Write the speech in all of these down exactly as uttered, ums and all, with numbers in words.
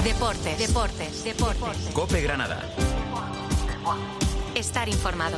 Deportes, deportes, deportes. COPE Granada. Estar informado.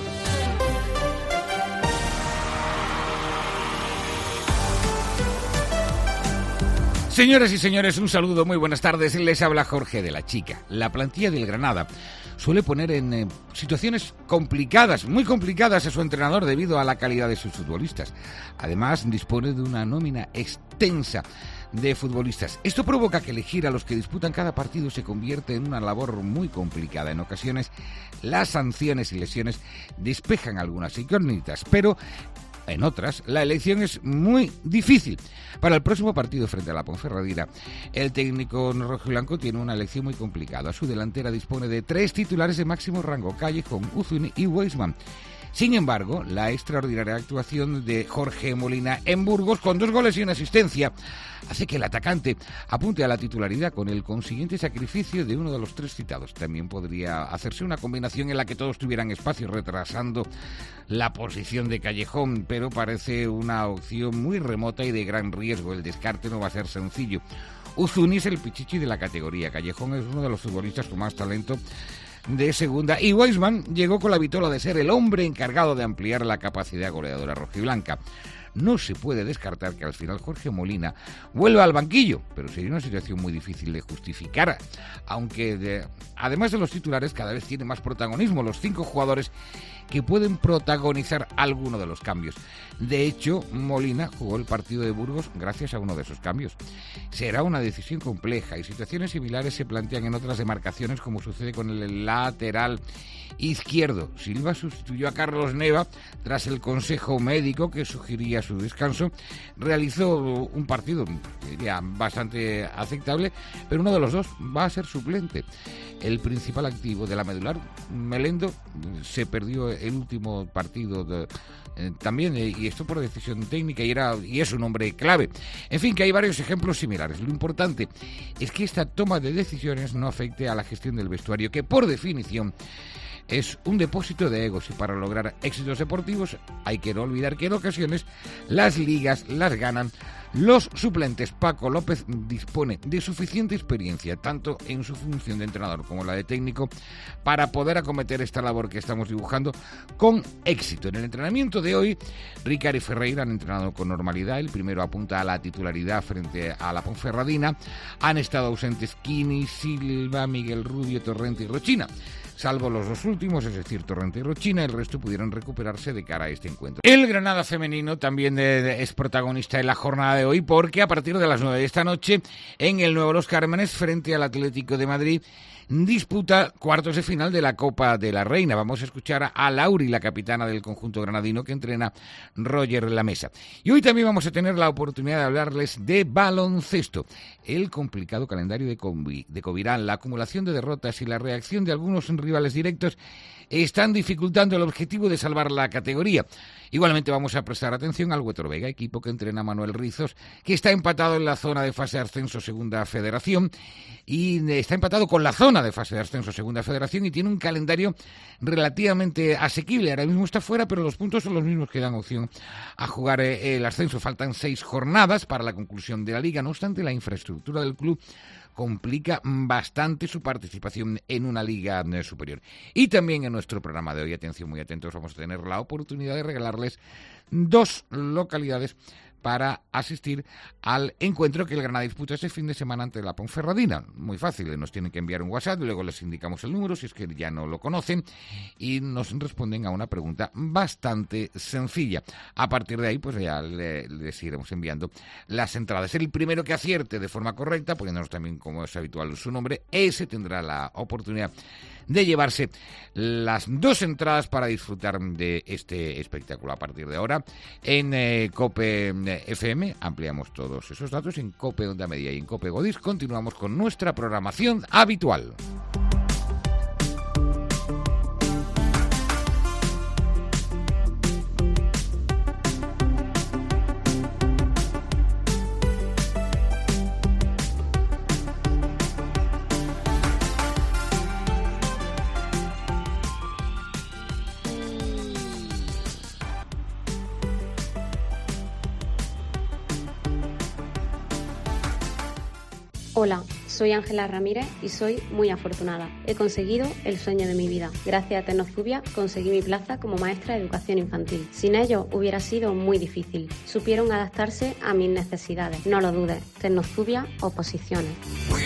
Señoras y señores, un saludo, muy buenas tardes. Les habla Jorge de la Chica. La plantilla del Granada suele poner en eh, situaciones complicadas, muy complicadas a su entrenador debido a la calidad de sus futbolistas. Además, dispone de una nómina extensa de futbolistas. Esto provoca que elegir a los que disputan cada partido se convierte en una labor muy complicada. En ocasiones, las sanciones y lesiones despejan algunas incógnitas, pero en otras, la elección es muy difícil. Para el próximo partido frente a la Ponferradina, el técnico rojiblanco tiene una elección muy complicada. Su delantera dispone de tres titulares de máximo rango: Callejón, Uzuni y Weisman. Sin embargo, la extraordinaria actuación de Jorge Molina en Burgos, con dos goles y una asistencia, hace que el atacante apunte a la titularidad con el consiguiente sacrificio de uno de los tres citados. También podría hacerse una combinación en la que todos tuvieran espacio, retrasando la posición de Callejón, pero parece una opción muy remota y de gran riesgo. El descarte no va a ser sencillo. Uzuni es el pichichi de la categoría. Callejón es uno de los futbolistas con más talento de segunda, y Weisman llegó con la vitola de ser el hombre encargado de ampliar la capacidad goleadora rojiblanca. No se puede descartar que al final Jorge Molina vuelva al banquillo, pero sería una situación muy difícil de justificar, aunque de, además de los titulares cada vez tiene más protagonismo los cinco jugadores que pueden protagonizar alguno de los cambios. De hecho, Molina jugó el partido de Burgos gracias a uno de esos cambios. Será una decisión compleja y situaciones similares se plantean en otras demarcaciones, como sucede con el lateral izquierdo. Silva sustituyó a Carlos Neva tras el consejo médico que sugería su descanso. Realizó un partido, diría, bastante aceptable, pero uno de los dos va a ser suplente. El principal activo de la medular, Melendo, se perdió el último partido de, eh, también, eh, y esto por decisión técnica, y, era, y es un hombre clave. En fin, que hay varios ejemplos similares. Lo importante es que esta toma de decisiones no afecte a la gestión del vestuario, que por definición es un depósito de egos, y para lograr éxitos deportivos hay que no olvidar que en ocasiones las ligas las ganan los suplentes. Paco López dispone de suficiente experiencia, tanto en su función de entrenador como la de técnico, para poder acometer esta labor que estamos dibujando con éxito. En el entrenamiento de hoy, Ricard y Ferreira han entrenado con normalidad. El primero apunta a la titularidad frente a la Ponferradina. Han estado ausentes Kini, Silva, Miguel Rubio, Torrente y Rochina. Salvo los dos últimos, es decir, Torrente y Rochina, el resto pudieron recuperarse de cara a este encuentro. El Granada femenino también es protagonista en la jornada de hoy, porque a partir de las nueve de esta noche, en el Nuevo Los Cármenes, frente al Atlético de Madrid, disputa cuartos de final de la Copa de la Reina. Vamos a escuchar a Lauri, la capitana del conjunto granadino que entrena Roger Lamesa. Y hoy también vamos a tener la oportunidad de hablarles de baloncesto. El complicado calendario de, Covi, de Covirán, la acumulación de derrotas y la reacción de algunos rivales directos están dificultando el objetivo de salvar la categoría. Igualmente vamos a prestar atención al Huetor Vega, equipo que entrena Manuel Rizos, que está empatado en la zona de fase de ascenso Segunda Federación, y está empatado con la zona de fase de ascenso Segunda Federación, y tiene un calendario relativamente asequible. Ahora mismo está fuera, pero los puntos son los mismos que dan opción a jugar el ascenso. Faltan seis jornadas para la conclusión de la liga. No obstante, la infraestructura del club complica bastante su participación en una liga superior. Y también en nuestro programa de hoy, atención, muy atentos, vamos a tener la oportunidad de regalarles dos localidades para asistir al encuentro que el Granada disputa este fin de semana ante la Ponferradina. Muy fácil, nos tienen que enviar un WhatsApp, luego les indicamos el número si es que ya no lo conocen, y nos responden a una pregunta bastante sencilla. A partir de ahí, pues ya le, les iremos enviando las entradas. El primero que acierte de forma correcta, poniéndonos también, como es habitual, su nombre, ese tendrá la oportunidad de llevarse las dos entradas para disfrutar de este espectáculo. A partir de ahora, en eh, COPE F M, ampliamos todos esos datos. En COPE Onda Media y en COPE Godis continuamos con nuestra programación habitual. Hola, Soy Ángela Ramírez y soy muy afortunada. He conseguido el sueño de mi vida. Gracias a Tecnozubia conseguí mi plaza como maestra de educación infantil. Sin ello hubiera sido muy difícil. Supieron adaptarse a mis necesidades. No lo dudes. Tecnozubia, oposiciones.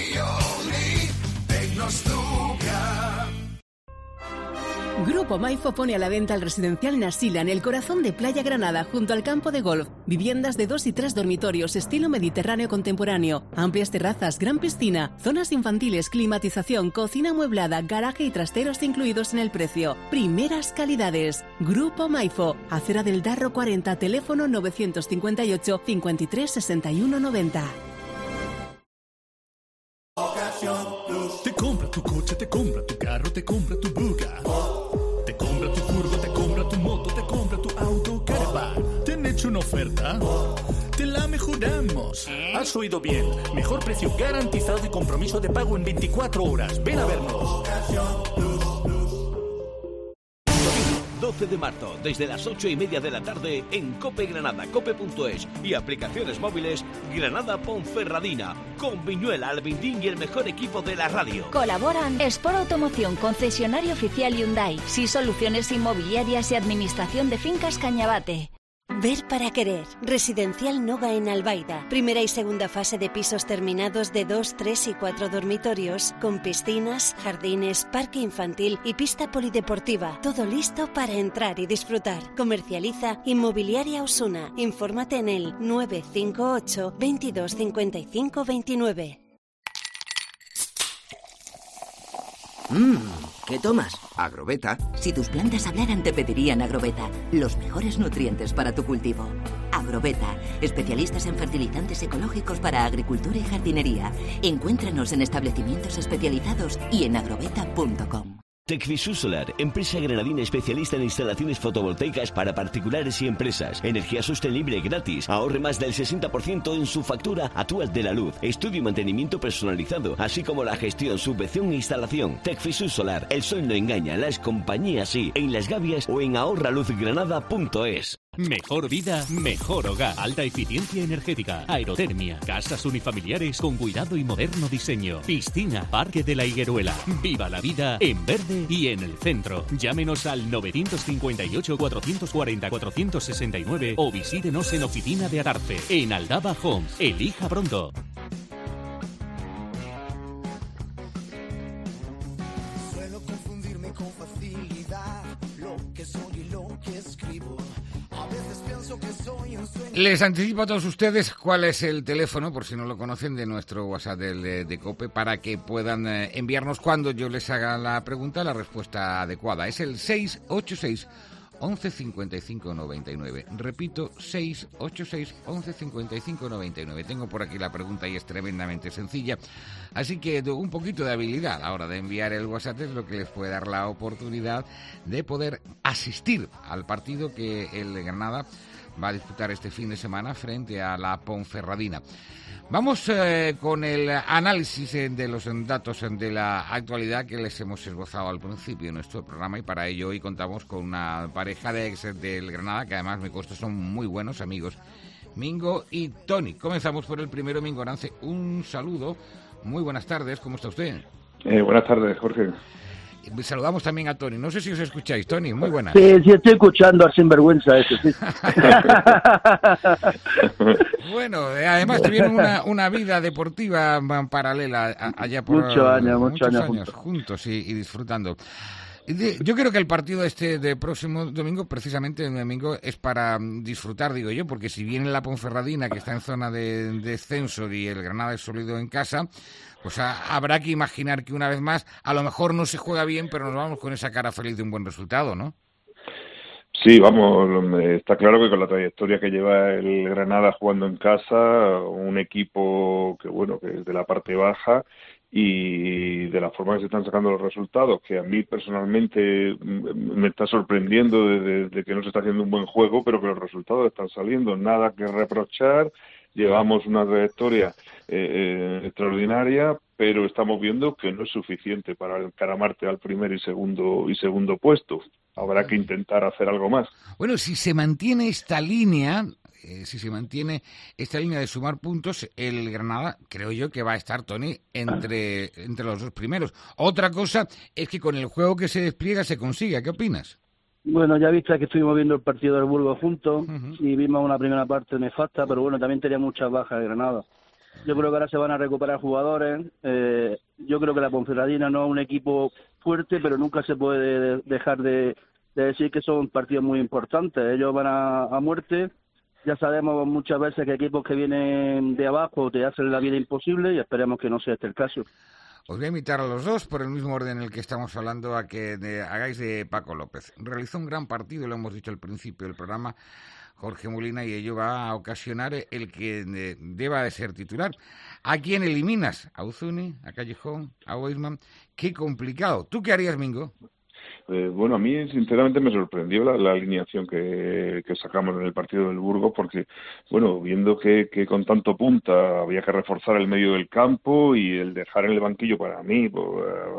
Grupo Maifo pone a la venta el residencial Nasila en el corazón de Playa Granada, junto al campo de golf. Viviendas de dos y tres dormitorios, estilo mediterráneo contemporáneo. Amplias terrazas, gran piscina, zonas infantiles, climatización, cocina amueblada, garaje y trasteros incluidos en el precio. Primeras calidades. Grupo Maifo, Acera del Darro cuarenta, teléfono novecientos cincuenta y ocho, cincuenta y tres, sesenta y uno, noventa. Te compra tu coche, te compra tu carro, te compra tu buga. Te compra tu curva, te compra tu moto, te compra tu auto, caravan. ¿Te han hecho una oferta? Te la mejoramos. Has oído bien. Mejor precio garantizado y compromiso de pago en veinticuatro horas. Ven a vernos. doce de marzo, desde las ocho y media de la tarde, en Cope Granada, cope punto es y aplicaciones móviles, Granada Ponferradina, con Viñuela, Albindín y el mejor equipo de la radio. Colaboran Sport Automoción, concesionario oficial Hyundai, Sí Soluciones Inmobiliarias y Administración de Fincas Cañabate. Ver para querer. Residencial Nova en Albaida. Primera y segunda fase de pisos terminados de dos, tres y cuatro dormitorios, con piscinas, jardines, parque infantil y pista polideportiva. Todo listo para entrar y disfrutar. Comercializa Inmobiliaria Osuna. Infórmate en el nueve cinco ocho, veintidós, cincuenta y cinco, veintinueve. Mmm, ¿qué tomas? Agroveta. Si tus plantas hablaran te pedirían Agroveta, los mejores nutrientes para tu cultivo. Agroveta, especialistas en fertilizantes ecológicos para agricultura y jardinería. Encuéntranos en establecimientos especializados y en agroveta punto com. Tecfisus Solar, empresa granadina especialista en instalaciones fotovoltaicas para particulares y empresas. Energía sostenible gratis. Ahorre más del sesenta por ciento en su factura actual de la luz. Estudio y mantenimiento personalizado, así como la gestión, subvención e instalación. Tecfisus Solar, el sol no engaña, las compañías sí. En Las Gavias o en ahorra luz granada punto es. Mejor vida, mejor hogar. Alta eficiencia energética, aerotermia, casas unifamiliares con cuidado y moderno diseño. Piscina, Parque de la Higueruela. Viva la vida en verde y en el centro. Llámenos al novecientos cincuenta y ocho, cuatrocientos cuarenta, cuatrocientos sesenta y nueve o visítenos en Oficina de Adarfe, en Aldaba Homes. Elija pronto. Suelo confundirme con facilidad lo que soy y lo que escribo. Les anticipo a todos ustedes cuál es el teléfono, por si no lo conocen, de nuestro WhatsApp de, de COPE, para que puedan eh, enviarnos cuando yo les haga la pregunta la respuesta adecuada. Es el seis ocho seis, once cincuenta y cinco noventa y nueve. Repito, seis ocho seis, once cincuenta y cinco noventa y nueve. Tengo por aquí la pregunta y es tremendamente sencilla, así que un poquito de habilidad a la hora de enviar el WhatsApp es lo que les puede dar la oportunidad de poder asistir al partido que el Granada va a disputar este fin de semana frente a la Ponferradina. Vamos eh, con el análisis eh, de los datos eh, de la actualidad que les hemos esbozado al principio de nuestro programa, y para ello hoy contamos con una pareja de ex del Granada que además me consta son muy buenos amigos, Mingo y Tony. Comenzamos por el primero. Mingo Arance, un saludo, muy buenas tardes, ¿cómo está usted? Eh, buenas tardes, Jorge. Saludamos también a Tony, no sé si os escucháis. Tony, muy buenas. Sí, sí, estoy escuchando al sinvergüenza ese, sí. Bueno, además tuvieron una, una vida deportiva paralela allá por muchos años, muchos, muchos años, años juntos, juntos y, y disfrutando. Yo creo que el partido este de próximo domingo, precisamente el domingo, es para disfrutar, digo yo, porque si viene la Ponferradina, que está en zona de descenso, y el Granada es sólido en casa, pues a, habrá que imaginar que una vez más, a lo mejor no se juega bien, pero nos vamos con esa cara feliz de un buen resultado, ¿no? Sí, vamos, está claro que con la trayectoria que lleva el Granada jugando en casa, un equipo que, bueno, que es de la parte baja, y de la forma que se están sacando los resultados, que a mí personalmente me está sorprendiendo de, de que no se está haciendo un buen juego, pero que los resultados están saliendo, nada que reprochar. Llevamos una trayectoria eh, eh, extraordinaria, pero estamos viendo que no es suficiente para encaramarte al primer y segundo y segundo puesto. Habrá que intentar hacer algo más. Bueno, si se mantiene esta línea, eh, si se mantiene esta línea de sumar puntos, el Granada, creo yo que va a estar, Tony, entre, entre los dos primeros. Otra cosa es que con el juego que se despliega se consiga. ¿Qué opinas? Bueno, ya viste que estuvimos viendo el partido del Burgos juntos uh-huh. y vimos una primera parte nefasta, pero bueno, también tenía muchas bajas de Granada. Yo creo que ahora se van a recuperar jugadores. Eh, yo creo que la Ponferradina no es un equipo fuerte, pero nunca se puede dejar de, de decir que son partidos muy importantes. Ellos van a, a muerte. Ya sabemos muchas veces que equipos que vienen de abajo te hacen la vida imposible y esperemos que no sea este el caso. Os voy a invitar a los dos, por el mismo orden en el que estamos hablando, a que de, hagáis de Paco López. Realizó un gran partido, lo hemos dicho al principio del programa, Jorge Molina, y ello va a ocasionar el que de, deba de ser titular. ¿A quién eliminas? ¿A Uzuni? ¿A Callejón? ¿A Weisman? Qué complicado. ¿Tú qué harías, Mingo? Eh, bueno, a mí sinceramente me sorprendió la, la alineación que, que sacamos en el partido del Burgos, porque, bueno, viendo que, que con tanto punta había que reforzar el medio del campo y el dejar en el banquillo para mí, pues,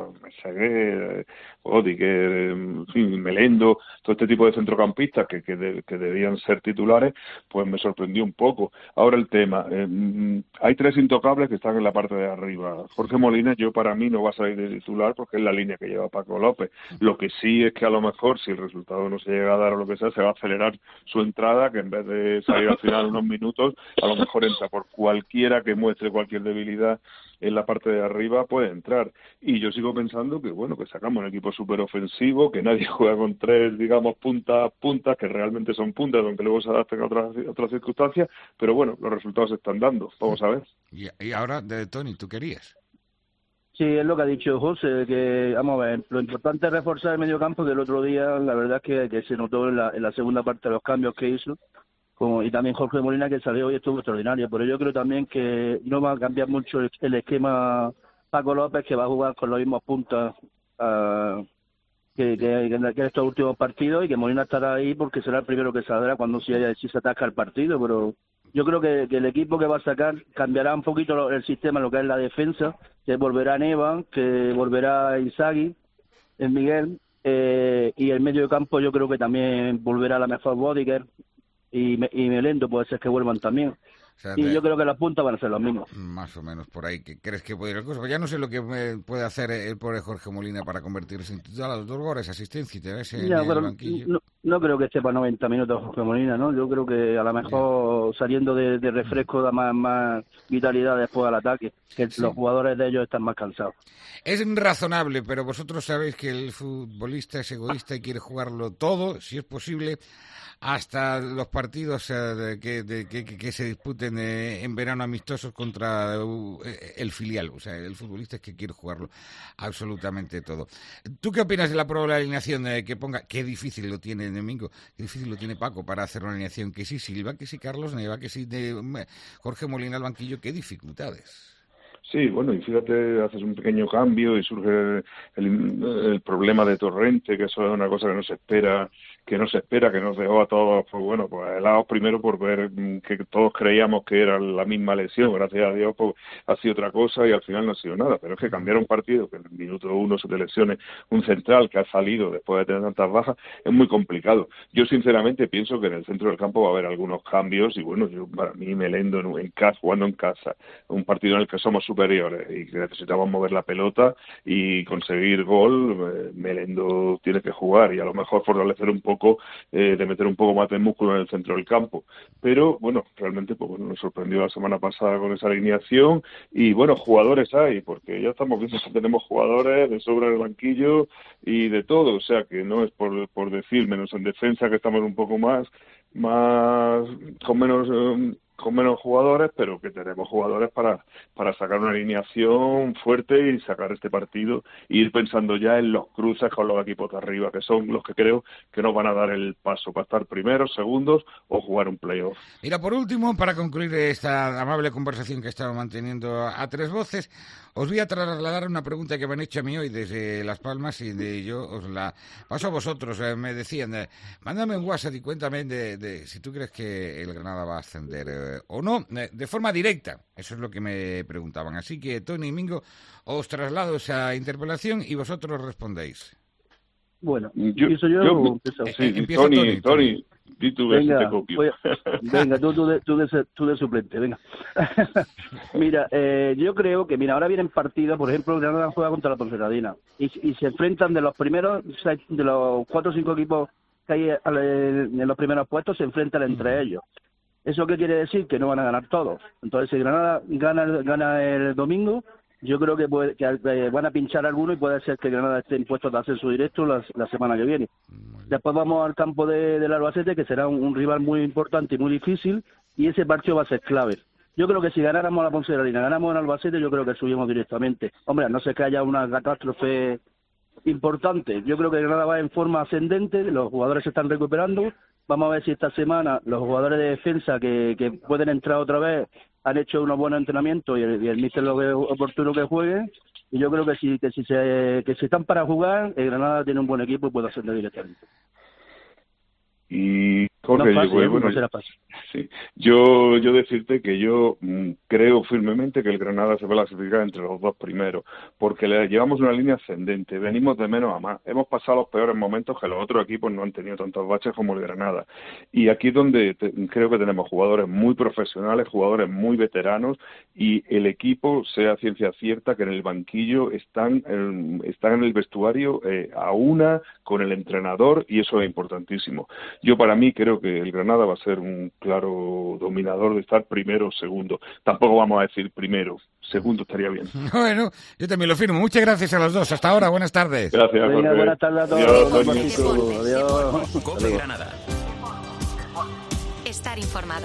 Mesaguer, Odiger, en fin, Melendo, todo este tipo de centrocampistas que, que, de, que debían ser titulares, pues me sorprendió un poco. Ahora el tema, eh, hay tres intocables que están en la parte de arriba. Jorge Molina, yo para mí no va a salir de titular porque es la línea que lleva Paco López. Lo que sí es que a lo mejor, si el resultado no se llega a dar o lo que sea, se va a acelerar su entrada, que en vez de salir al final unos minutos, a lo mejor entra por cualquiera que muestre cualquier debilidad en la parte de arriba, puede entrar. Y yo sigo pensando que, bueno, que sacamos un equipo súper ofensivo, que nadie juega con tres, digamos, puntas, puntas, que realmente son puntas, aunque luego se adapten a otras, otras circunstancias, pero bueno, los resultados se están dando. Vamos a ver. Y, y ahora, de Tony, ¿tú querías? Sí, es lo que ha dicho José, que vamos a ver, lo importante es reforzar el medio campo, que el otro día la verdad es que, que se notó en la, en la segunda parte de los cambios que hizo, como, y también Jorge Molina, que salió hoy, estuvo extraordinario, pero yo creo también que no va a cambiar mucho el, el esquema Paco López, que va a jugar con los mismos puntos uh, que, que, que en estos últimos partidos, y que Molina estará ahí porque será el primero que saldrá cuando si, si se ataca el partido, pero yo creo que, que el equipo que va a sacar cambiará un poquito el sistema, lo que es la defensa, que volverá Neva, que volverá Inzaghi, el Miguel, eh, y el medio de campo yo creo que también volverá a la mejor Bodiger, y, y Melendo puede ser que vuelvan también. O sea, y de... yo creo que las puntas van a ser los mismos. Más o menos por ahí. ¿Qué crees que puede ir el cosa? Pues ya no sé lo que puede hacer el pobre Jorge Molina para convertirse en titular a los dos goles, asistencia y te ves en ya, el banquillo. No, no creo que esté para noventa minutos Jorge Molina, ¿no? Yo creo que a lo mejor ya. saliendo de, de refresco da más, más vitalidad después al ataque, que sí. Los jugadores de ellos están más cansados. Es razonable, pero vosotros sabéis que el futbolista es egoísta y quiere jugarlo todo, si es posible, hasta los partidos eh, que, de, que, que se disputen eh, en verano amistosos contra eh, el filial. O sea, el futbolista es que quiere jugarlo absolutamente todo. ¿Tú qué opinas de la probable alineación eh, que ponga? Qué difícil lo tiene Domingo, qué difícil lo tiene Paco para hacer una alineación. Que sí Silva, que sí Carlos Neva, que sí de, Jorge Molina al banquillo. Qué dificultades. Sí, bueno, y fíjate, haces un pequeño cambio y surge el, el problema de Torrente, que eso es una cosa que no se espera, que no se espera, que nos dejó a todos, pues bueno, pues helados primero por ver que todos creíamos que era la misma lesión, gracias a Dios, pues ha sido otra cosa y al final no ha sido nada, pero es que cambiar un partido, que en el minuto uno se te lesione un central que ha salido después de tener tantas bajas, es muy complicado. Yo sinceramente pienso que en el centro del campo va a haber algunos cambios y bueno, yo para mí Melendo en, en casa, jugando en casa, un partido en el que somos superiores y que necesitamos mover la pelota y conseguir gol, Melendo tiene que jugar y a lo mejor fortalecer un poco, eh, de meter un poco más de músculo en el centro del campo. Pero bueno, realmente pues bueno, nos sorprendió la semana pasada con esa alineación y bueno, jugadores hay, porque ya estamos viendo que tenemos jugadores de sobra en el banquillo y de todo, o sea que no es por, por decir, menos en defensa que estamos un poco más, más con menos... Um, con menos jugadores, pero que tenemos jugadores para para sacar una alineación fuerte y sacar este partido e ir pensando ya en los cruces con los equipos de arriba, que son los que creo que nos van a dar el paso para estar primeros, segundos o jugar un playoff. Mira, por último, para concluir esta amable conversación que estamos manteniendo a tres voces, os voy a trasladar una pregunta que me han hecho a mí hoy desde Las Palmas y de yo os la paso a vosotros. Eh, me decían, eh, mándame un WhatsApp y cuéntame de, de si tú crees que el Granada va a ascender eh, o no, eh, de forma directa. Eso es lo que me preguntaban. Así que, Tony y Mingo, os traslado esa interpelación y vosotros respondéis. Bueno, yo, ¿empiezo yo, yo o empiezo? Sí, sí, Tony, Tony, Tony, di tú ves si venga, te copio. voy a, venga, tú, tú, de, tú, de, tú de suplente, venga. Mira, eh, yo creo que, mira, ahora vienen partidos, por ejemplo, el Granada juega contra la Ponferradina y, y se enfrentan de los primeros, de los cuatro o cinco equipos que hay en los primeros puestos, se enfrentan entre ellos. ¿Eso qué quiere decir? Que no van a ganar todos. Entonces, si Granada gana, gana el domingo, yo creo que, puede, que eh, van a pinchar algunos y puede ser que Granada esté en puestos de ascenso directo la, la semana que viene. Después vamos al campo de, del Albacete, que será un, un rival muy importante y muy difícil, y ese partido va a ser clave. Yo creo que si ganáramos a la Ponferradina, ganamos en Albacete, yo creo que subimos directamente. Hombre, a no ser que haya una catástrofe importante. Yo creo que Granada va en forma ascendente, los jugadores se están recuperando. Vamos a ver si esta semana los jugadores de defensa que, que pueden entrar otra vez han hecho unos buenos entrenamientos y el, y el míster lo que oportuno que jueguen. Y yo creo que si que si se que si están para jugar, el Granada tiene un buen equipo y puede ascender directamente. Y Jorge, no fácil, yo, bueno, no será fácil. Sí. yo yo decirte que yo mmm, creo firmemente que el Granada se va a clasificar entre los dos primeros, porque le llevamos una línea ascendente, venimos de menos a más, hemos pasado los peores momentos que los otros equipos no han tenido tantos baches como el Granada, y aquí es donde te, creo que tenemos jugadores muy profesionales, jugadores muy veteranos, y el equipo, sea ciencia cierta, que en el banquillo están, en, están en el vestuario eh, a una con el entrenador, y eso es importantísimo. Yo para mí creo que el Granada va a ser un claro dominador de estar primero o segundo. Tampoco vamos a decir primero, segundo estaría bien. Bueno, yo también lo firmo. Muchas gracias a los dos. Hasta ahora, buenas tardes. Gracias, Venga, buenas tardes a todos. Adiós. Adiós. Cope Granada. Estar informado.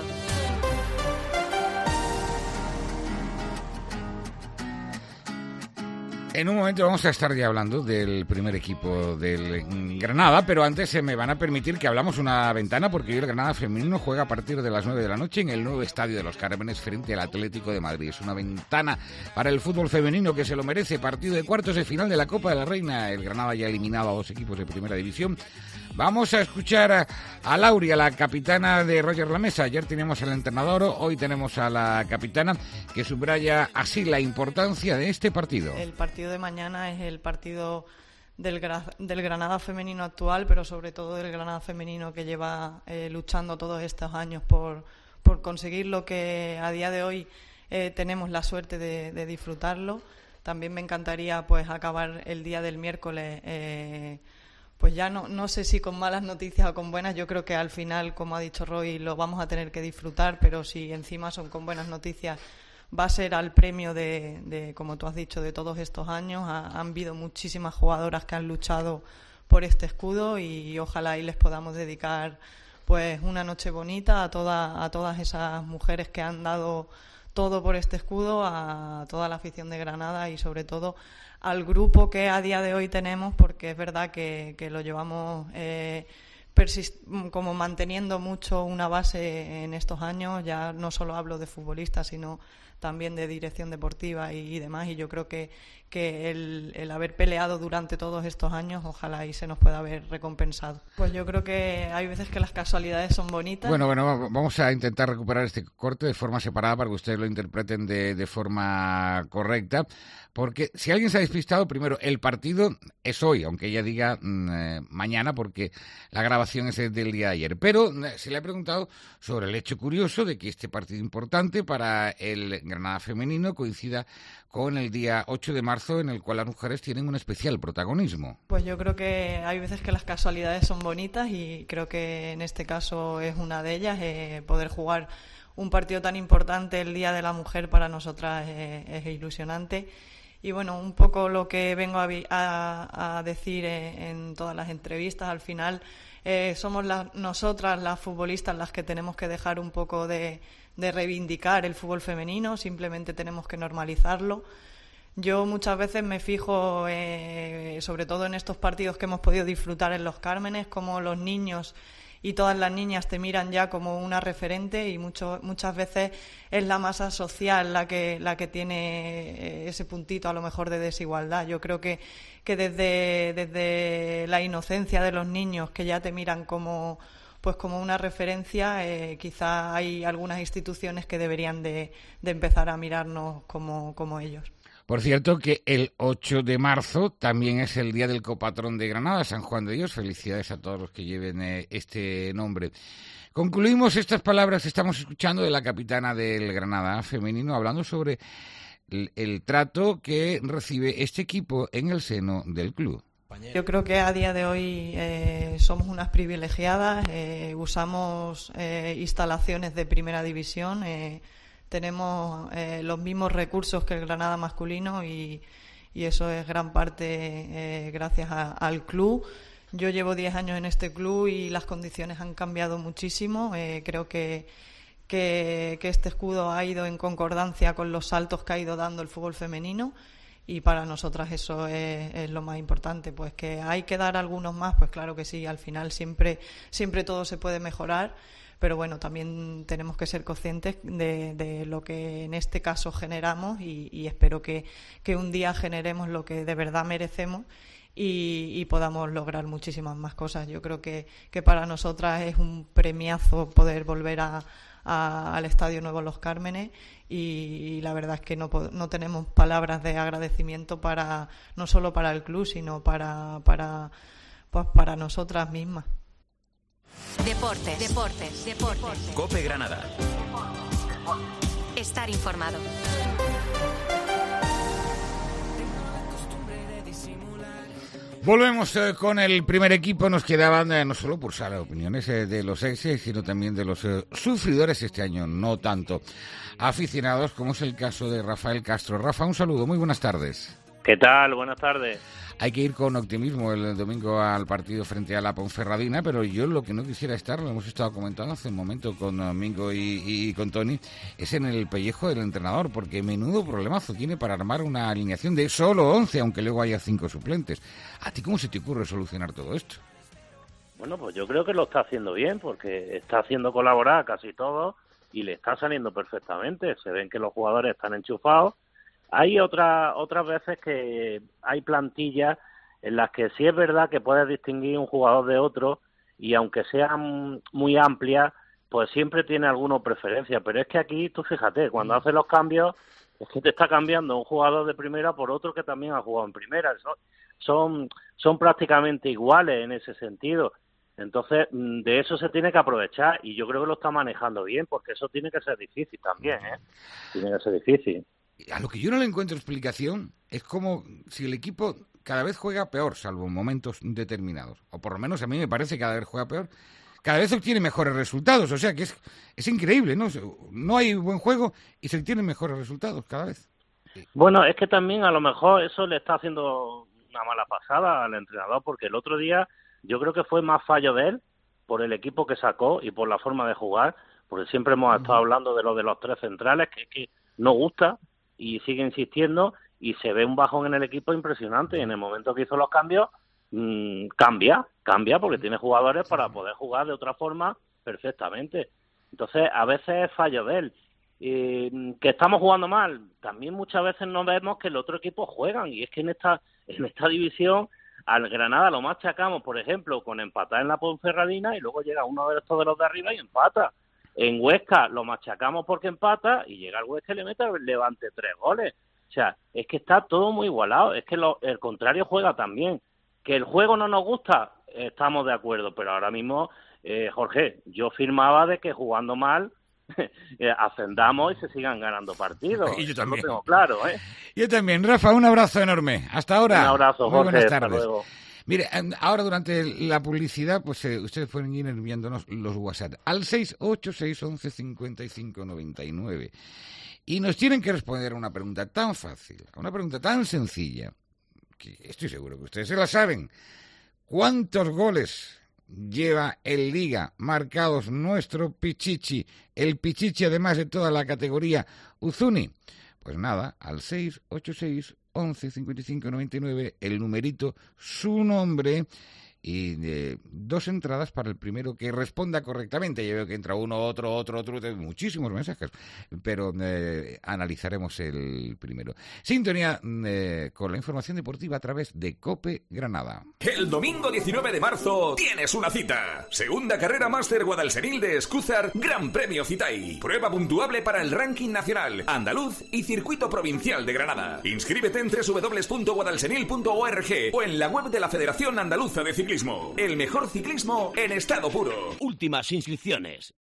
En un momento vamos a estar ya hablando del primer equipo del Granada, pero antes se me van a permitir que hablamos una ventana, porque hoy el Granada femenino juega a partir de las nueve de la noche en el nuevo Estadio de los Cármenes frente al Atlético de Madrid. Es una ventana para el fútbol femenino que se lo merece. Partido de cuartos de final de la Copa de la Reina. El Granada ya ha eliminado a dos equipos de primera división. Vamos a escuchar a, a Lauri, a la capitana de Roger Lamesa. Ayer teníamos al entrenador, hoy tenemos a la capitana, que subraya así la importancia de este partido. El partido de mañana es el partido del, del Granada femenino actual, pero sobre todo del Granada femenino que lleva eh, luchando todos estos años por, por conseguir lo que a día de hoy eh, tenemos la suerte de, de disfrutarlo. También me encantaría pues acabar el día del miércoles eh, pues ya no, no sé si con malas noticias o con buenas. Yo creo que al final, como ha dicho Roy, lo vamos a tener que disfrutar, pero si encima son con buenas noticias, va a ser al premio de, de como tú has dicho, de todos estos años. Ha, han habido muchísimas jugadoras que han luchado por este escudo y ojalá y les podamos dedicar pues una noche bonita a, toda, a todas esas mujeres que han dado todo por este escudo, a toda la afición de Granada y sobre todo al grupo que a día de hoy tenemos, porque es verdad que, que lo llevamos eh, persist- como manteniendo mucho una base en estos años. Ya no solo hablo de futbolistas, sino también de dirección deportiva y, y demás, y yo creo que, que el, el haber peleado durante todos estos años, ojalá y se nos pueda haber recompensado. Pues yo creo que hay veces que las casualidades son bonitas. Bueno, bueno, vamos a intentar recuperar este corte de forma separada para que ustedes lo interpreten de, de forma correcta, porque si alguien se ha despistado, primero, el partido es hoy, aunque ella diga mmm, mañana, porque la grabación es del día de ayer, pero se le ha preguntado sobre el hecho curioso de que este partido importante para el Granada femenino coincida con el día ocho de marzo, en el cual las mujeres tienen un especial protagonismo. Pues yo creo que hay veces que las casualidades son bonitas y creo que en este caso es una de ellas. Eh, poder jugar un partido tan importante el Día de la Mujer para nosotras eh, es ilusionante. Y bueno, un poco lo que vengo a, a, a decir en, en todas las entrevistas, al final eh, somos la, nosotras las futbolistas las que tenemos que dejar un poco de, de reivindicar el fútbol femenino, simplemente tenemos que normalizarlo. Yo muchas veces me fijo, eh, sobre todo en estos partidos que hemos podido disfrutar en Los Cármenes, como los niños y todas las niñas te miran ya como una referente y mucho, muchas veces es la masa social la que, la que tiene ese puntito a lo mejor de desigualdad. Yo creo que, que desde, desde la inocencia de los niños que ya te miran como pues como una referencia. Eh, quizá hay algunas instituciones que deberían de, de empezar a mirarnos como, como ellos. Por cierto que el ocho de marzo también es el día del copatrón de Granada, San Juan de Dios. Felicidades a todos los que lleven eh, este nombre. Concluimos estas palabras que estamos escuchando de la capitana del Granada femenino, hablando sobre el, el trato que recibe este equipo en el seno del club. Yo creo que a día de hoy eh, somos unas privilegiadas, eh, usamos eh, instalaciones de primera división, eh, tenemos eh, los mismos recursos que el Granada masculino y, y eso es gran parte eh, gracias a, al club. Yo llevo diez años en este club y las condiciones han cambiado muchísimo. Eh, creo que, que, que este escudo ha ido en concordancia con los saltos que ha ido dando el fútbol femenino y para nosotras eso es, es lo más importante. Pues que hay que dar algunos más, pues claro que sí, al final siempre, siempre todo se puede mejorar. Pero bueno, también tenemos que ser conscientes de, de lo que en este caso generamos y, y espero que, que un día generemos lo que de verdad merecemos y, y podamos lograr muchísimas más cosas. Yo creo que, que para nosotras es un premiazo poder volver a, a, al Estadio Nuevo Los Cármenes y, y la verdad es que no, no tenemos palabras de agradecimiento para no solo para el club, sino para, para, pues para nosotras mismas. Deportes, deportes, deportes. COPE Granada. Estar informado. Volvemos eh, con el primer equipo. Nos quedaban eh, no solo pulsar opiniones eh, de los exes, sino también de los eh, sufridores este año, no tanto aficionados, como es el caso de Rafael Castro. Rafa, un saludo, muy buenas tardes. ¿Qué tal? Buenas tardes. Hay que ir con optimismo el domingo al partido frente a la Ponferradina, pero yo lo que no quisiera estar, lo hemos estado comentando hace un momento con Mingo y, y con Tony, es en el pellejo del entrenador, porque menudo problemazo tiene para armar una alineación de solo once, aunque luego haya cinco suplentes. ¿A ti cómo se te ocurre solucionar todo esto? Bueno, pues yo creo que lo está haciendo bien, porque está haciendo colaborar a casi todos y le está saliendo perfectamente. Se ven que los jugadores están enchufados. Hay otra, otras veces que hay plantillas en las que sí es verdad que puedes distinguir un jugador de otro y aunque sean muy amplias, pues siempre tiene alguna preferencia. Pero es que aquí, tú fíjate, cuando haces los cambios, es que te está cambiando un jugador de primera por otro que también ha jugado en primera. Son, son, son prácticamente iguales en ese sentido. Entonces, de eso se tiene que aprovechar y yo creo que lo está manejando bien, porque eso tiene que ser difícil también, ¿eh? Tiene que ser difícil. A lo que yo no le encuentro explicación es como si el equipo cada vez juega peor, salvo en momentos determinados. O por lo menos a mí me parece que cada vez juega peor. Cada vez obtiene mejores resultados. O sea que es, es increíble, ¿no? No hay buen juego y se obtienen mejores resultados cada vez. Bueno, es que también a lo mejor eso le está haciendo una mala pasada al entrenador, porque el otro día yo creo que fue más fallo de él por el equipo que sacó y por la forma de jugar, porque siempre hemos estado hablando de lo de los tres centrales, que es que no gusta y sigue insistiendo y se ve un bajón en el equipo impresionante y en el momento que hizo los cambios mmm, cambia, cambia porque tiene jugadores para poder jugar de otra forma perfectamente. Entonces a veces es fallo de él. Eh, que estamos jugando mal, también muchas veces no vemos que el otro equipo juegan y es que en esta en esta división al Granada lo machacamos, por ejemplo, con empatar en la Ponferradina y luego llega uno de estos de los de arriba y empata. En Huesca lo machacamos porque empata y llega el Huesca y le mete al Levante tres goles. O sea, es que está todo muy igualado. Es que lo, el contrario juega también. Que el juego no nos gusta, estamos de acuerdo. Pero ahora mismo, eh, Jorge, yo firmaba de que jugando mal ascendamos y se sigan ganando partidos. Y yo también. Lo tengo claro, ¿eh? Yo también. Rafa, un abrazo enorme. Hasta ahora. Un abrazo, Jorge. Muy buenas hasta tardes. luego. Mire, ahora durante la publicidad, pues eh, ustedes pueden ir enviándonos los WhatsApp al seis ocho seis once cincuenta y cinco noventa y nueve y nos tienen que responder a una pregunta tan fácil, a una pregunta tan sencilla, que estoy seguro que ustedes se la saben. ¿Cuántos goles lleva en Liga marcados nuestro Pichichi, el Pichichi además de toda la categoría Uzuni? Pues nada, al seis ocho seis once cincuenta y cinco noventa y nueve, el numerito, su nombre y eh, dos entradas para el primero que responda correctamente. Yo veo que entra uno, otro, otro, otro, muchísimos mensajes, pero eh, analizaremos el primero. Sintonía eh, con la información deportiva a través de COPE Granada. El domingo diecinueve de marzo tienes una cita. Segunda carrera Máster Guadalsenil de Escúzar, Gran Premio Citay. Prueba puntuable para el ranking nacional, andaluz y circuito provincial de Granada. Inscríbete en doble u doble u doble u punto guadalsenil punto org o en la web de la Federación Andaluza de Ciclismo. El mejor ciclismo en estado puro. Últimas inscripciones.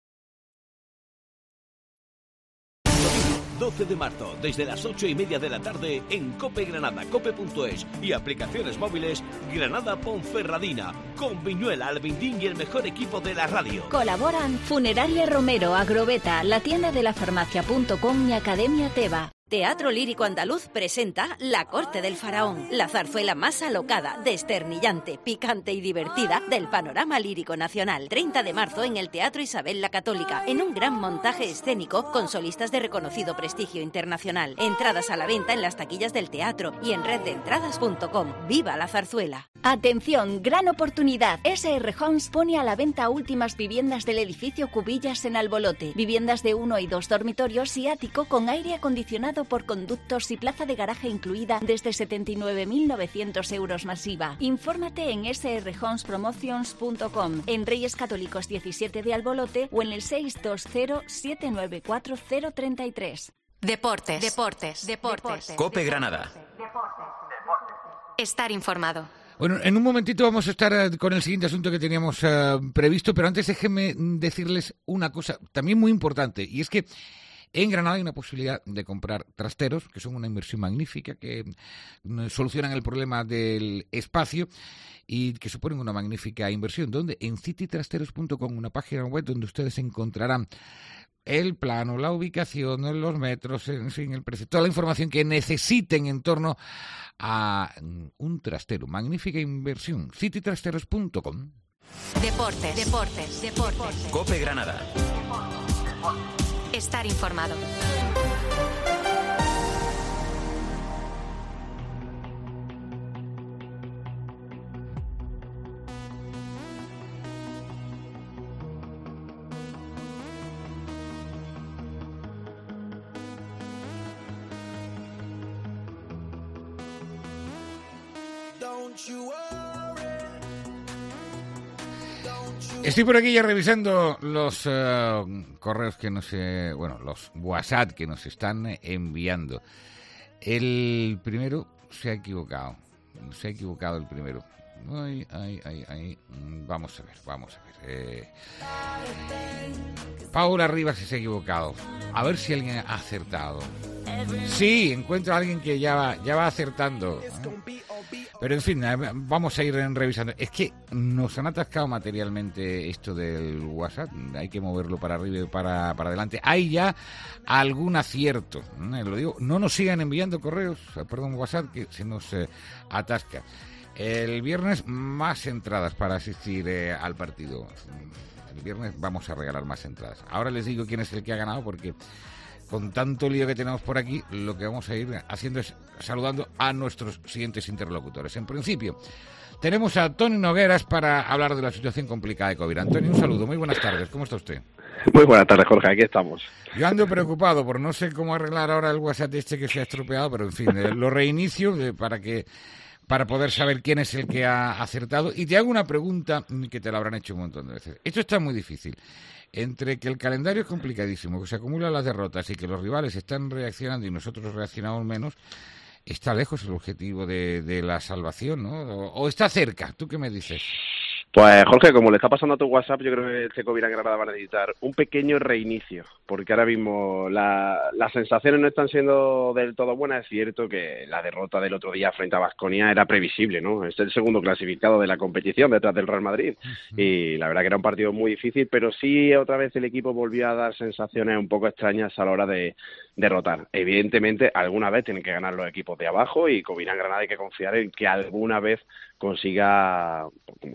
doce de marzo, desde las ocho y media de la tarde, en COPE Granada, cope punto es y aplicaciones móviles, Granada Ponferradina, con Viñuela, Albindín y el mejor equipo de la radio. Colaboran Funeraria Romero, Agrobeta, la tienda de la farmacia punto com y Academia Teba. Teatro Lírico Andaluz presenta La Corte del Faraón, la zarzuela más alocada, desternillante, picante y divertida del panorama lírico nacional. treinta de marzo en el Teatro Isabel la Católica, en un gran montaje escénico con solistas de reconocido prestigio internacional. Entradas a la venta en las taquillas del teatro y en red de entradas punto com. ¡Viva la zarzuela! Atención, gran oportunidad. S R Homes pone a la venta últimas viviendas del edificio Cubillas en Albolote. Viviendas de uno y dos dormitorios y ático con aire acondicionado por conductos y plaza de garaje incluida desde setenta y nueve mil novecientos euros masiva. Infórmate en s r homes promotions punto com, en Reyes Católicos diecisiete de Albolote o en el seis dos cero siete nueve cuatro cero tres tres. Deportes, deportes, deportes. COPE Granada. Estar informado. Bueno, en un momentito vamos a estar uh, con el siguiente asunto que teníamos uh, previsto, pero antes déjenme decirles una cosa también muy importante, y es que en Granada hay una posibilidad de comprar trasteros, que son una inversión magnífica, que solucionan el problema del espacio y que suponen una magnífica inversión. ¿Dónde? En city trasteros punto com, una página web donde ustedes encontrarán el plano, la ubicación, los metros, en fin, el precio, toda la información que necesiten en torno a un trastero. Magnífica inversión. city trasteros punto com. Deportes, deportes, deportes. COPE Granada. Estar informado. Estoy por aquí ya revisando los uh, correos que nos, eh, bueno, los WhatsApp que nos están enviando. El primero se ha equivocado, se ha equivocado el primero. Ay, ay, ay, ay. Vamos a ver, vamos a ver. Eh, Paula Rivas se ha equivocado. A ver si alguien ha acertado. Sí, encuentro a alguien que ya va, ya va acertando. Pero en fin, vamos a ir revisando. Es que nos han atascado materialmente esto del WhatsApp. Hay que moverlo para arriba y para, para adelante. Hay ya algún acierto. Lo digo, no nos sigan enviando correos, perdón, WhatsApp, que se nos eh, atasca. El viernes más entradas para asistir eh, al partido. El viernes vamos a regalar más entradas. Ahora les digo quién es el que ha ganado, porque con tanto lío que tenemos por aquí, lo que vamos a ir haciendo es saludando a nuestros siguientes interlocutores. En principio, tenemos a Tony Nogueras para hablar de la situación complicada de COVID. Antonio, un saludo, muy buenas tardes, ¿cómo está usted? Muy buenas tardes, Jorge, aquí estamos. Yo ando preocupado por no sé cómo arreglar ahora el WhatsApp este que se ha estropeado, pero en fin, eh, lo reinicio eh, para que para poder saber quién es el que ha acertado. Y te hago una pregunta que te la habrán hecho un montón de veces. Esto está muy difícil. Entre que el calendario es complicadísimo, que se acumulan las derrotas y que los rivales están reaccionando y nosotros reaccionamos menos, está lejos el objetivo de, de la salvación, ¿no? O, o está cerca. ¿Tú qué me dices? Pues, Jorge, como le está pasando a tu WhatsApp, yo creo que este COVID en Granada va a necesitar un pequeño reinicio, porque ahora mismo la, las sensaciones no están siendo del todo buenas. Es cierto que la derrota del otro día frente a Baskonia era previsible, ¿no? Es el segundo clasificado de la competición detrás del Real Madrid, uh-huh. Y la verdad que era un partido muy difícil, pero sí otra vez el equipo volvió a dar sensaciones un poco extrañas a la hora de derrotar. Evidentemente, alguna vez tienen que ganar los equipos de abajo y Covirán Granada hay que confiar en que alguna vez consiga, como se diría vulgarmente,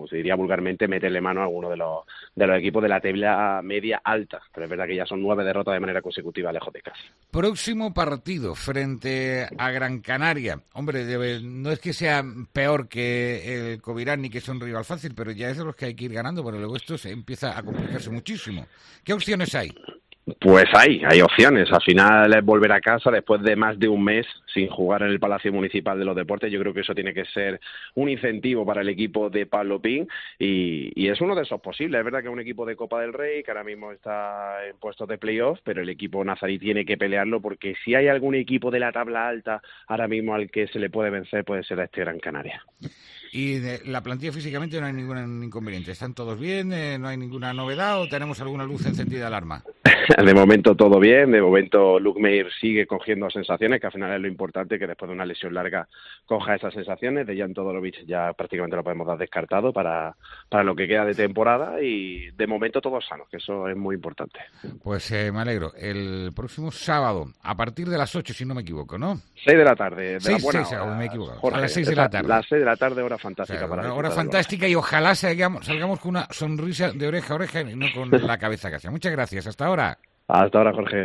vulgarmente, meterle mano a alguno de los, de los equipos de la tabla media alta. Pero es verdad que ya son nueve derrotas de manera consecutiva lejos de casa. Próximo partido frente a Gran Canaria. Hombre, debe, no es que sea peor que el Covirán ni que sea un rival fácil, pero ya es de los que hay que ir ganando, porque luego esto se empieza a complicarse muchísimo. ¿Qué opciones hay? Pues hay, hay opciones. Al final es volver a casa después de más de un mes sin jugar en el Palacio Municipal de los Deportes. Yo creo que eso tiene que ser un incentivo para el equipo de Pablo Pin y, y es uno de esos posibles. Es verdad que es un equipo de Copa del Rey que ahora mismo está en puestos de playoff, pero el equipo nazarí tiene que pelearlo porque si hay algún equipo de la tabla alta ahora mismo al que se le puede vencer puede ser a este Gran Canaria. Y de la plantilla físicamente no hay ningún inconveniente. ¿Están todos bien? Eh, ¿No hay ninguna novedad o tenemos alguna luz encendida de alarma? De momento todo bien, de momento Luke Meir sigue cogiendo sensaciones, que al final es lo importante, que después de una lesión larga coja esas sensaciones. Dejan Todorovic ya prácticamente lo podemos dar descartado para, para lo que queda de temporada y de momento todos sanos, que eso es muy importante. Pues eh, me alegro. El próximo sábado, a partir de las ocho, si no me equivoco, ¿no? seis de la tarde. De seis, la buena seis, hora, me he equivocado. Jorge, a las seis de la tarde. Las seis de la tarde, hora fantástica. O sea, para una hora fantástica y ojalá salgamos, salgamos con una sonrisa de oreja a oreja y no con la cabeza casi. Muchas gracias. Hasta ahora. Hasta ahora, Jorge.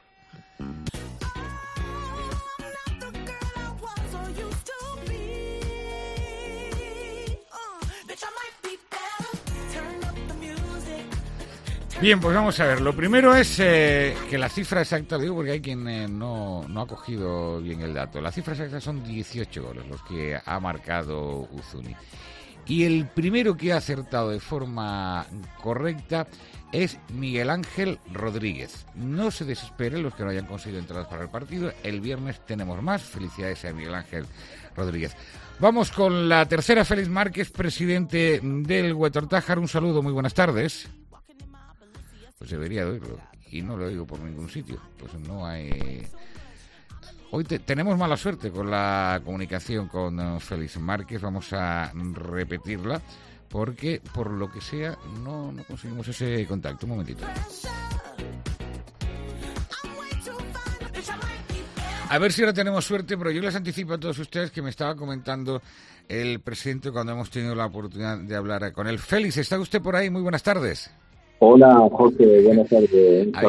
Bien, pues vamos a ver. Lo primero es eh, que la cifra exacta, digo porque hay quien eh, no, no ha cogido bien el dato. La cifra exacta son dieciocho goles los que ha marcado Uzuni. Y el primero que ha acertado de forma correcta es Miguel Ángel Rodríguez. No se desesperen los que no hayan conseguido entradas para el partido. El viernes tenemos más. Felicidades a Miguel Ángel Rodríguez. Vamos con la tercera. Félix Márquez, presidente del Huetortájar. Un saludo, muy buenas tardes. Pues debería de oírlo. Y no lo oigo por ningún sitio. Pues no hay... Hoy te, tenemos mala suerte con la comunicación con uh, Félix Márquez. Vamos a repetirla porque, por lo que sea, no, no conseguimos ese contacto. Un momentito. A ver si ahora tenemos suerte, pero yo les anticipo a todos ustedes que me estaba comentando el presidente cuando hemos tenido la oportunidad de hablar con él. Félix, ¿está usted por ahí? Muy buenas tardes. Hola, Jorge, buenas tardes. Ah,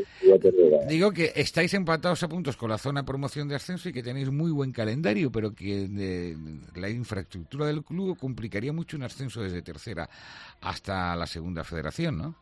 digo que estáis empatados a puntos con la zona de promoción de ascenso y que tenéis muy buen calendario, pero que de, de la infraestructura del club complicaría mucho un ascenso desde tercera hasta la segunda federación, ¿no?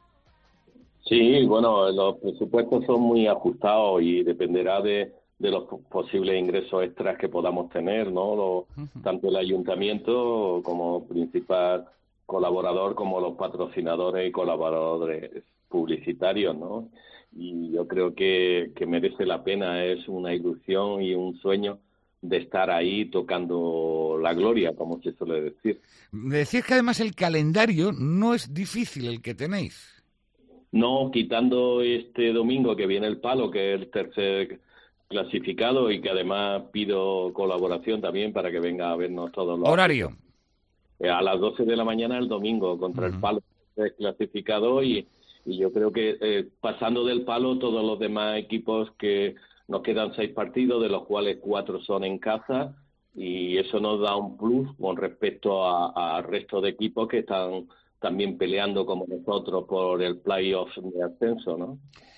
Sí, bueno, los presupuestos son muy ajustados y dependerá de, de los posibles ingresos extras que podamos tener, ¿no? Lo, uh-huh. Tanto el ayuntamiento como principal colaborador como los patrocinadores y colaboradores publicitarios, ¿no? Y yo creo que, que merece la pena, es una ilusión y un sueño de estar ahí tocando la gloria, como se suele decir. Me decías que además el calendario no es difícil el que tenéis. No, quitando este domingo que viene el Palo, que es el tercer clasificado y que además pido colaboración también para que venga a vernos todos los... Horario. A las doce de la mañana el domingo contra uh-huh. el Palo clasificado y, y yo creo que eh, pasando del Palo todos los demás equipos que nos quedan seis partidos de los cuales cuatro son en casa y eso nos da un plus con respecto al resto de equipos que están también peleando como nosotros por el playoff de ascenso, ¿no?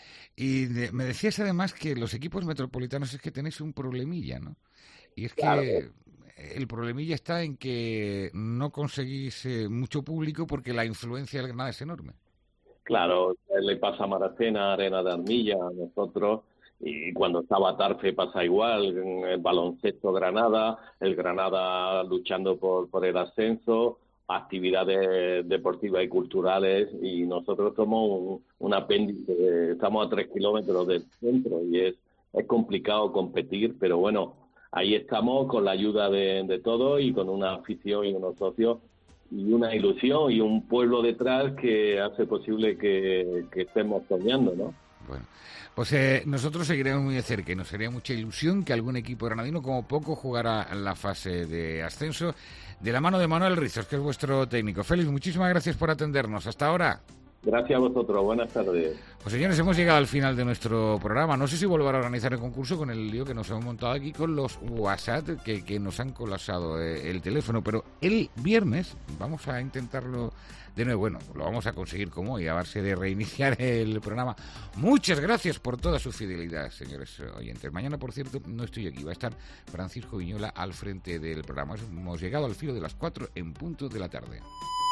Y de, me decías además que los equipos metropolitanos es que tenéis un problemilla, ¿no? Y es que claro. el problemilla está en que no conseguís eh, mucho público porque la influencia del Granada es enorme. Claro, le pasa a Maracena, Arena de Armilla, a nosotros, y cuando estaba Tarfe pasa igual, el baloncesto Granada, el Granada luchando por, por el ascenso, actividades deportivas y culturales, y nosotros somos un, un apéndice, estamos a tres kilómetros del centro y es, es complicado competir, pero bueno, ahí estamos con la ayuda de, de todos y con una afición y unos socios y una ilusión y un pueblo detrás que hace posible que, que estemos soñando, ¿no? Bueno, pues eh, nosotros seguiremos muy de cerca y nos sería mucha ilusión que algún equipo granadino como poco jugara la fase de ascenso de la mano de Manuel Rizos, que es vuestro técnico. Félix, muchísimas gracias por atendernos. Hasta ahora. Gracias a vosotros, buenas tardes. Pues señores, hemos llegado al final de nuestro programa. No sé si volver a organizar el concurso con el lío que nos hemos montado aquí con los WhatsApp que, que nos han colapsado eh, el teléfono, pero el viernes vamos a intentarlo de nuevo. Bueno, lo vamos a conseguir como hoy, a base de reiniciar el programa. Muchas gracias por toda su fidelidad, señores oyentes. Mañana, por cierto, no estoy aquí. Va a estar Francisco Viñola al frente del programa. Hemos llegado al filo de las cuatro en punto de la tarde.